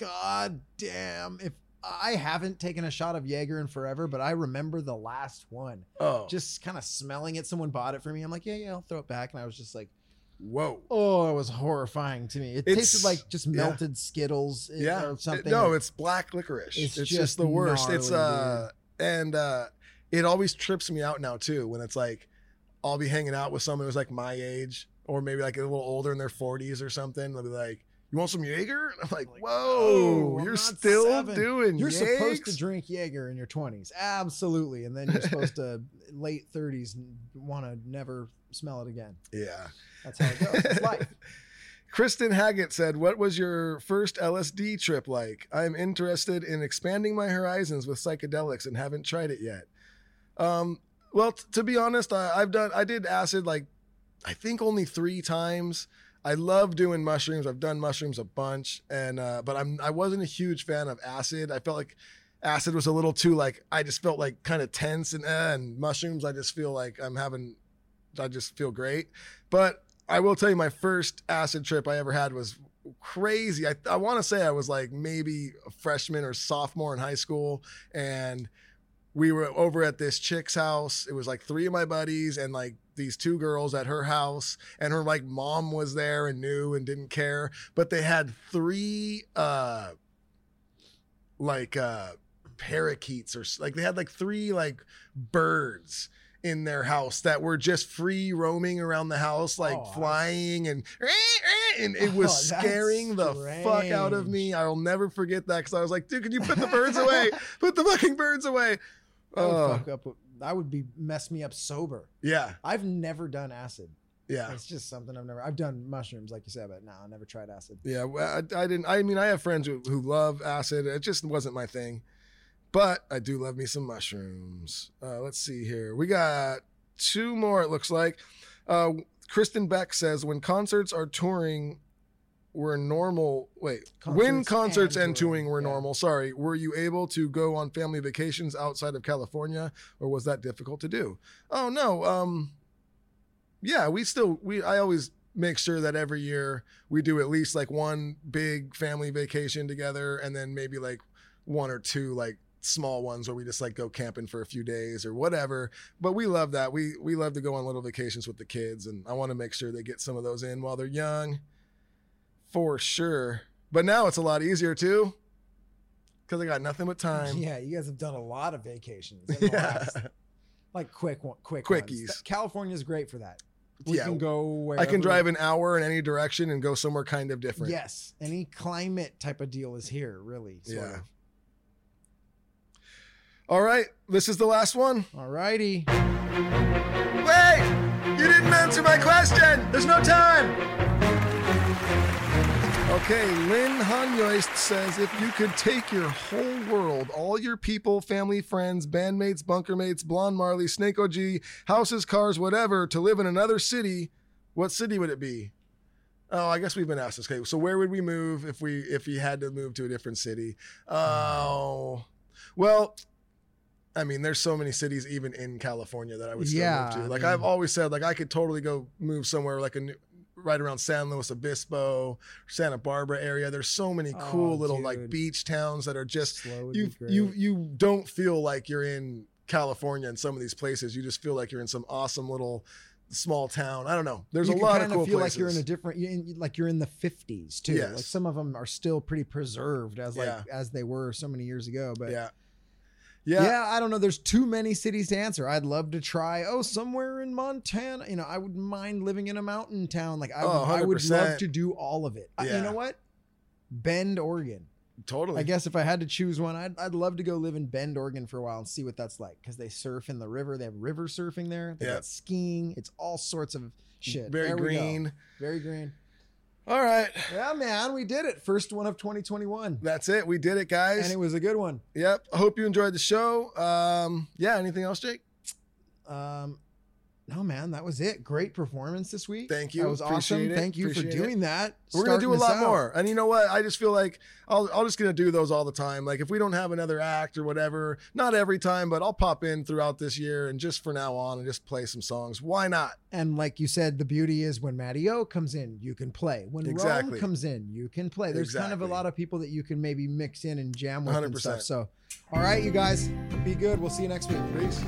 God damn. If I haven't taken a shot of Jaeger in forever, but I remember the last one. Oh, Just kind of smelling it. Someone bought it for me. I'm like, yeah, yeah, I'll throw it back. And I was just like, whoa. oh, it was horrifying to me. It It's- tasted like just yeah. melted Skittles eh, Yeah. or something. It- no, it's black licorice. It's It's, just just the worst. It's gnarly, uh and uh it always trips me out now too when it's like I'll be hanging out with someone who's like my age or maybe like a little older in their forties or something. They'll be like, "You want some Jaeger?" And I'm like, Like, "Whoa, "No, I'm you're not still seven." doing You're supposed to Jaegs?" drink Jaeger in your twenties. Absolutely. And then you're supposed to late thirties want to never smell it again. Yeah. That's how it goes. It's life. Kristen Haggett said, "What was your first L S D trip like? I'm interested in expanding my horizons with psychedelics and haven't tried it yet." Um, well, t- to be honest, I, I've done, I did acid like, I think only three times. I love doing mushrooms. I've done mushrooms a bunch, and uh, but I'm I wasn't a huge fan of acid. I felt like acid was a little too like I just felt like kind of tense, and uh, and mushrooms I just feel like I'm having, I just feel great. But I will tell you, my first acid trip I ever had was crazy. I I want to say I was like maybe a freshman or sophomore in high school, and we were over at this chick's house. It was like three of my buddies and like these two girls at her house, and her like mom was there and knew and didn't care, but they had three uh like uh parakeets or s- like they had like three like birds in their house that were just free roaming around the house, like Oh, flying and and it was Oh, that's scaring the fuck out of me. I'll never forget that because I was like, dude, can you put the birds away? Put the fucking birds away. That would Oh, fuck up. That would be mess me up sober. yeah, I've never done acid. yeah. It's just something I've never. I've done mushrooms, like you said, but no, I never tried acid. Yeah, well, I, I didn't. I mean, I have friends who, who love acid. It just wasn't my thing, but I do love me some mushrooms. Uh, let's see here. We got two more. It looks like. Uh, Kristen Beck says, "When concerts are touring, were normal. Wait, when Concerts concerts and, and touring touring, were yeah. normal. Sorry, were you able to go on family vacations outside of California, or was that difficult to do? Oh no. Um, yeah, we still we. I always make sure that every year we do at least like one big family vacation together, and then maybe like one or two like small ones where we just like go camping for a few days or whatever. But we love that. We we love to go on little vacations with the kids, and I want to make sure they get some of those in while they're young. For sure. But now it's a lot easier too, because I got nothing but time. Yeah, you guys have done a lot of vacations. in the Yeah. last- like quick one, quick Quickies. ones. California's great for that. We Yeah, can go where I can drive an hour in any direction and go somewhere kind of different. Yes, any climate type of deal is here, really. Sort Yeah. of. All right. This is the last one. Alrighty. Wait! You didn't answer my question! There's no time! Okay, Lynn Hanyoist says, if you could take your whole world, all your people, family, friends, bandmates, bunkermates, Blonde Marley, Snake O G, houses, cars, whatever, to live in another city, what city would it be? Oh, I guess we've been asked this. Okay, so where would we move if we if we had to move to a different city? Oh, well, I mean, there's so many cities even in California that I would still Yeah, move to. I Like mean- I've always said, like I could totally go move somewhere like a new, right around San Luis Obispo, Santa Barbara area. There's so many cool Oh, little like dude. beach towns that are just Slow would you be great. you you don't feel like you're in California in some of these places. You just feel like you're in some awesome little small town. I don't know. There's you a can lot kind of cool feel places. like you're in a different, you're in, like you're in the fifties too. Yes. Like some of them are still pretty preserved as like Yeah. as they were so many years ago. But yeah. yeah. Yeah. I don't know. There's too many cities to answer. I'd love to try. Oh, somewhere in Montana. You know, I would mind living in a mountain town. Like I, Oh, would, I would one hundred percent. love to do all of it. I- you Yeah. know what? Bend, Oregon. Totally. I guess if I had to choose one, I'd, I'd love to go live in Bend, Oregon for a while and see what that's like. Because they surf in the river. They have river surfing there. They Yeah. got skiing. It's all sorts of shit. Very There we go. green. Very green. All right. Yeah, man, we did it. First one of twenty twenty-one. That's it. We did it, guys. And it was a good one. Yep. I hope you enjoyed the show. Um, yeah. Anything else, Jake? Um, no, man, that was it. Great performance this week. Thank you. That was awesome. Appreciate it. Thank you Appreciate for doing it. that. We're gonna do a Starting lot us out. more. And you know what? I just feel like I'll I'll just gonna do those all the time. Like if we don't have another act or whatever, not every time, but I'll pop in throughout this year and just for now on and just play some songs. Why not? And like you said, the beauty is when Matty O comes in, you can play. When Exactly. Rome comes in, you can play. There's kind of a Exactly. lot of people that you can maybe mix in and jam with and one hundred stuff. percent. So, all right, you guys, be good. We'll see you next week. Peace.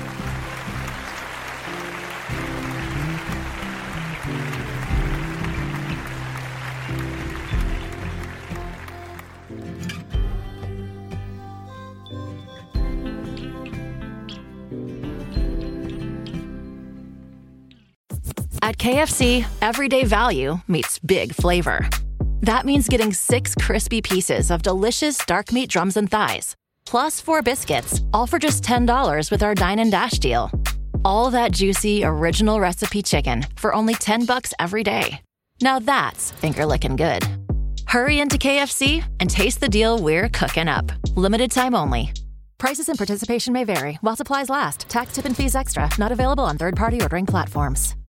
At K F C, everyday value meets big flavor. That means getting six crispy pieces of delicious dark meat drums and thighs, plus four biscuits, all for just ten dollars with our Dine and Dash deal. All that juicy, original recipe chicken for only ten bucks every day. Now that's finger-licking good. Hurry into K F C and taste the deal we're cooking up. Limited time only. Prices and participation may vary while supplies last. Tax, tip, and fees extra. Not available on third-party ordering platforms.